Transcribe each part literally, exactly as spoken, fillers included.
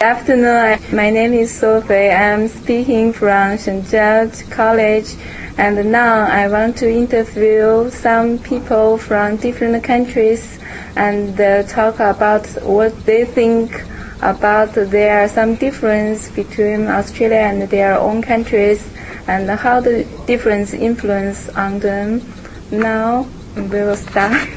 afternoon. My name is Sophie. I'm speaking from Shenzhen College. And now I want to interview some people from different countries and uh, talk about what they think about there are some difference between Australia and their own countries and how the difference influence on them. Now we will start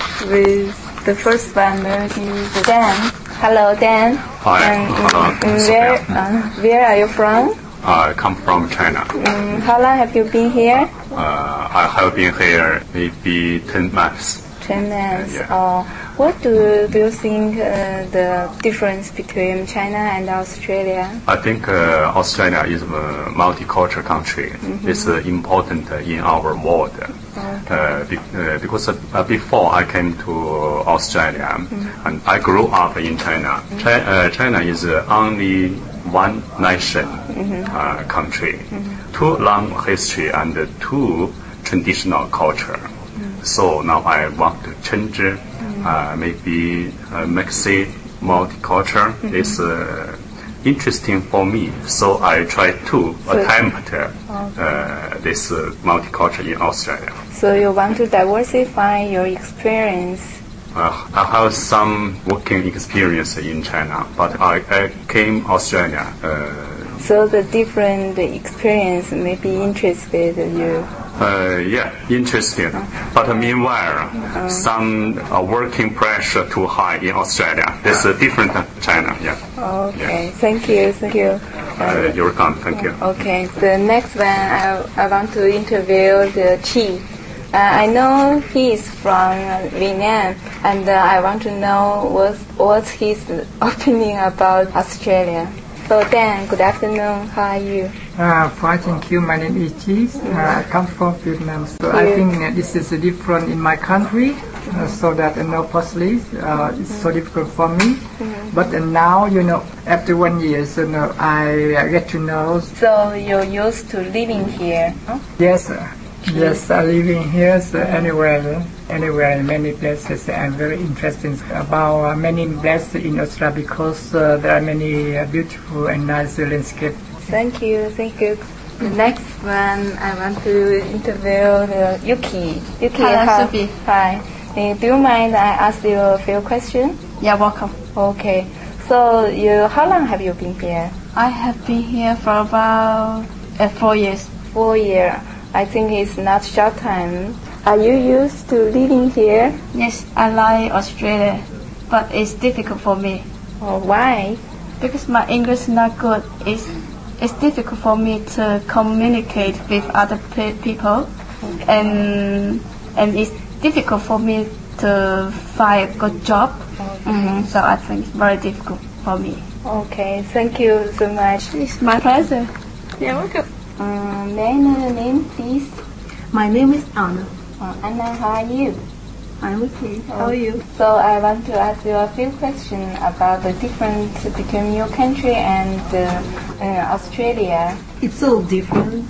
with the first one, which is Dan. Hello, Dan. Hi. And, Hello. um, where, uh, where are you from? I come from China. Um, how long have you been here? Uh, I have been here maybe ten months. Ten months. Yeah. Uh, what do, do you think uh, the difference between China and Australia? I think uh, Australia is a multicultural country. Mm-hmm. It's uh, important in our world. Okay. Uh, be, uh, because uh, before I came to Australia, mm-hmm. and I grew up in China. Mm-hmm. China, uh, China is uh, only one nation mm-hmm. uh, country, mm-hmm. two long history and two traditional culture. Mm-hmm. So now I want to change, mm-hmm. uh, maybe uh, make it multicultural. Mm-hmm. It's uh, interesting for me. So I try to so attempt uh, okay. uh, this uh, multicultural in Australia. So you want to diversify your experience. Uh, I have some working experience in China, but I, I came Australia. Uh, so the different experience may be interested you. Uh, yeah, interesting. Uh, but meanwhile, uh, some uh, working pressure too high in Australia. This is different than China. Yeah. Okay. Yeah. Thank you. Thank you. Uh, you're welcome. Thank you. Okay. The next one, I, I want to interview the Chi. Uh, I know he is from Vietnam, and uh, I want to know what what's his opinion about Australia. So Dan, good afternoon. How are you? Uh, fine, thank you. My name is Chi. Uh, I come from Vietnam. So I think uh, this is uh, different in my country. Uh, so that uh, no possibly uh, it's so difficult for me. Mm-hmm. But uh, now, you know, after one year, so uh, I uh, get to know. So you're used to living here? Huh? Yes. Uh, Yes, uh, living here, so anywhere, anywhere in many places. I'm very interested about uh, many places in Australia because uh, there are many uh, beautiful and nice landscapes. Thank you, thank you. The next one, I want to interview uh, Yuki. Yuki, Hello, how, Sophie. Hi. Uh, do you mind I ask you a few questions? Yeah, welcome. Okay. So, you, how long have you been here? I have been here for about uh, four years. Four years. I think it's not short time. Are you used to living here? Yes, I like Australia, but it's difficult for me. Oh, why? Because my English is not good. It's it's difficult for me to communicate with other pe- people, okay. and and it's difficult for me to find a good job. Okay. Mm-hmm. So I think it's very difficult for me. Okay, thank you so much. It's my pleasure. You're welcome. Um, may I know your name, please? My name is Anna. Uh, Anna, how are you? I'm okay. How are you? So I want to ask you a few questions about the difference between your country and uh, uh, Australia. It's all different.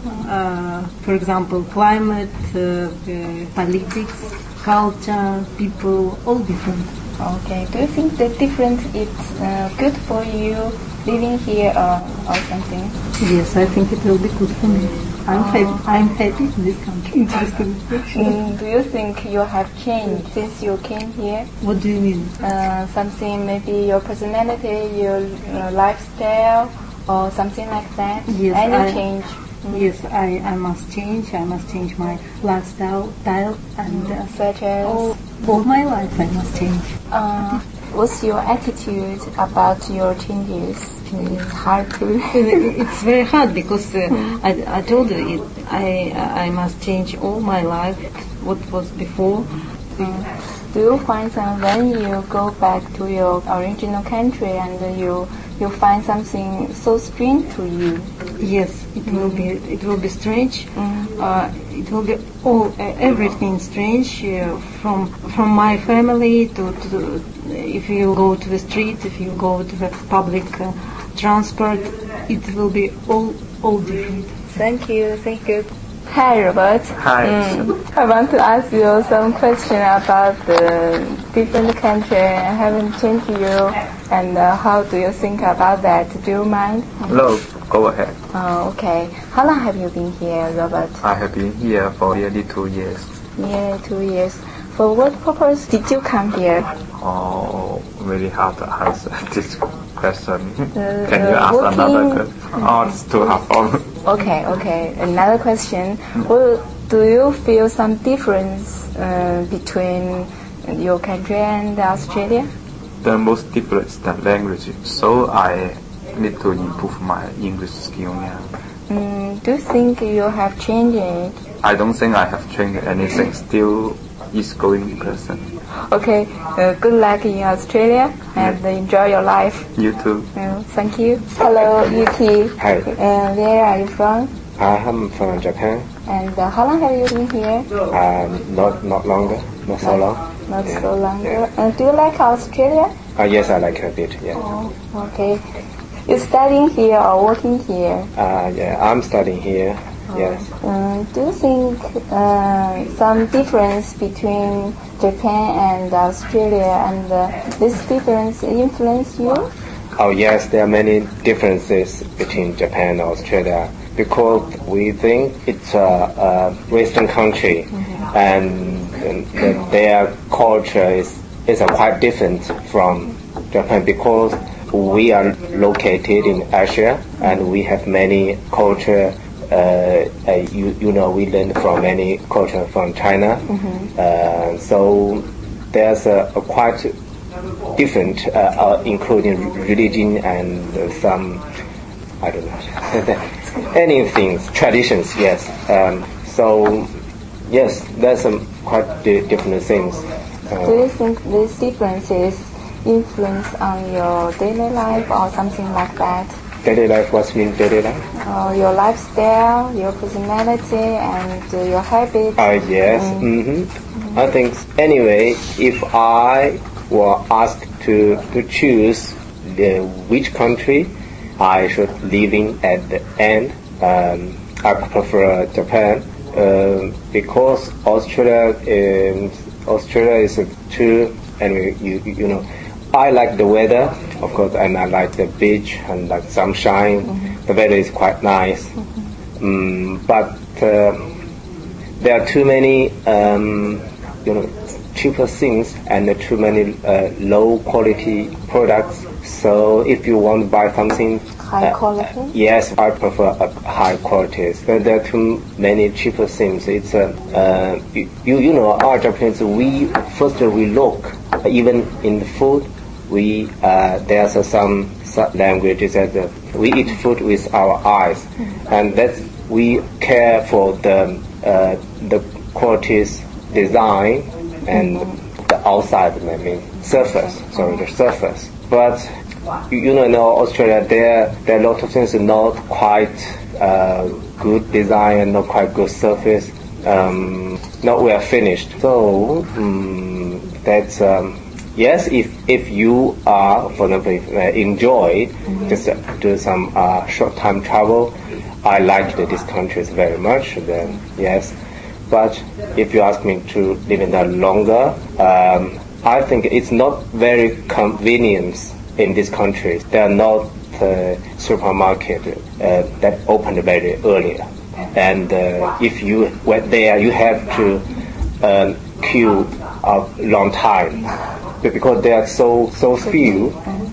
Uh, for example, climate, uh, uh, politics, culture, people, all different. Okay. Do you think the difference is uh, good for you living here or, or something? Yes, I think it will be good for me. I'm, oh. happy, I'm happy in this country. Interesting. Mm, do you think you have changed since you came here? What do you mean? Uh, something, maybe your personality, your uh, lifestyle, or something like that? Yes, Any I, change? Mm. Yes, I, I must change. I must change my lifestyle, style, and uh, such as all, all my life I must change. Uh, what's your attitude about your changes? It's hard to. It's very hard because uh, mm. I, I told you it, I I must change all my life. What was before. Mm. Do you find that when you go back to your original country and you you find something so strange to you? Yes, it mm. will be. It will be strange. Mm. Uh, it will be all uh, everything strange uh, from from my family to, to if you go to the street, if you go to the public uh, transport, it will be all all different. Thank you. Thank you. Hi, Robert. Hi. Mm. I want to ask you some question about the different country. I haven't changed you And uh, how do you think about that? Do you mind? No, go ahead. Oh, okay. How long have you been here, Robert? I have been here for nearly two years. Nearly two years. For what purpose did you come here? Oh, really hard to answer this question. Uh, Can you uh, ask working... another question? Oh, it's too hard for me. Okay, okay. Another question. Well, do you feel some difference uh, between your country and Australia? The most difference is the language, so I need to improve my English skill now. Mm, do you think you have changed it? I don't think I have changed anything. Still is going person. Okay, uh, good luck in Australia and Yeah. enjoy your life. You too. Uh, thank you. Hello, Yuki. Hi. Uh, where are you from? I am from Japan. And uh, how long have you been here? Um, not not longer, not so long. Not Yeah. so long. Yeah. Uh, do you like Australia? Uh, yes, I like a bit. Yeah. Oh, okay. You studying here or working here? Uh, yeah, I'm studying here. Yes. Um, do you think uh, some difference between Japan and Australia, and uh, this difference influence you? Oh yes, there are many differences between Japan and Australia because we think it's a, a Western country, mm-hmm. and, and the, their culture is is uh, quite different from Japan because we are located in Asia and we have many culture. Uh, uh, you, you know, we learn from many culture from China, mm-hmm. uh, so there's a, a quite different, uh, uh, including religion and uh, some, I don't know, anything, traditions. Yes. Um, so yes, there's some quite di- different things. Uh, Do you think these differences influence on your daily life or something like that? Daily life, what means daily life? Uh, your lifestyle, your personality, and uh, your habits. Uh, yes. Mm. Mm-hmm. Mm-hmm. I think anyway, if I were asked to to choose the, which country I should live in at the end, um, I prefer Japan uh, because Australia is Australia is too, anyway, you you know. I like the weather, of course, and I like the beach and like sunshine. Mm-hmm. The weather is quite nice, mm-hmm. um, but uh, there are too many, um, you know, cheaper things and too many uh, low quality products. So if you want to buy something high uh, quality, uh, yes, I prefer uh, high quality. So there are too many cheaper things. It's uh, uh, you you know, our Japanese, we first we look uh, even in the food. We uh, there's uh, some, some languages that uh, we eat food with our eyes, mm-hmm. and that we care for the uh, the qualities, design, and mm-hmm. the outside, I mean surface. Sorry, the surface. But you know, in Australia, there there are a lot of things not quite uh, good design and not quite good surface, um, not well finished. So um, that's. Um, Yes, if if you are, for example, uh, enjoy mm-hmm. just uh, do some uh, short time travel, I like this country very much. Then yes, but if you ask me to live in there longer, um, I think it's not very convenient in this country. There are not uh, supermarket uh, that open very early, and uh, if you went there, you have to uh, queue a long time. Because there are so so few,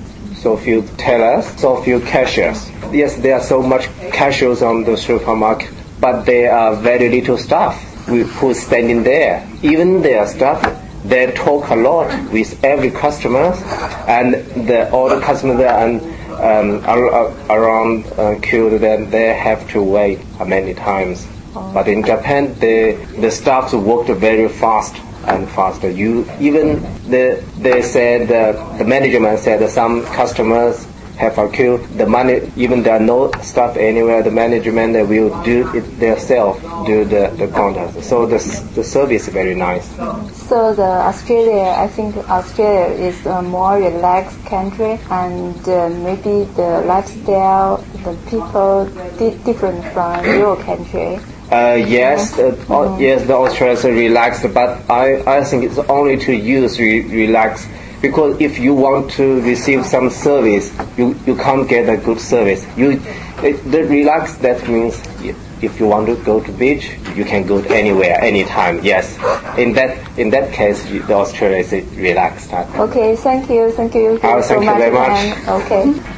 so few tellers, so few cashiers. Yes, there are so much cashiers on the supermarket, but there are very little staff who's standing there. Even their staff, they talk a lot with every customer, and the all the customers there and um, are, are around uh, queue, then they have to wait many times. But in Japan, the the staff worked very fast. And faster. You even the they said uh, the management said that some customers have a queue. The money, even there are no staff anywhere. The management they will do it themselves, do the the contact. So the the service is very nice. So the Australia, I think Australia is a more relaxed country, and uh, maybe the lifestyle, the people di- different from your country. Uh, yes, uh, mm-hmm. yes, the Australia is relaxed, but I, I think it's only to use re- relax because if you want to receive some service, you, you can't get a good service. You, it, the relaxed, that means if you want to go to beach, you can go to anywhere, anytime. Yes, in that in that case, the Australia is relaxed. Okay, thank you, thank you, thank you oh, so thank much. you very much. And, okay.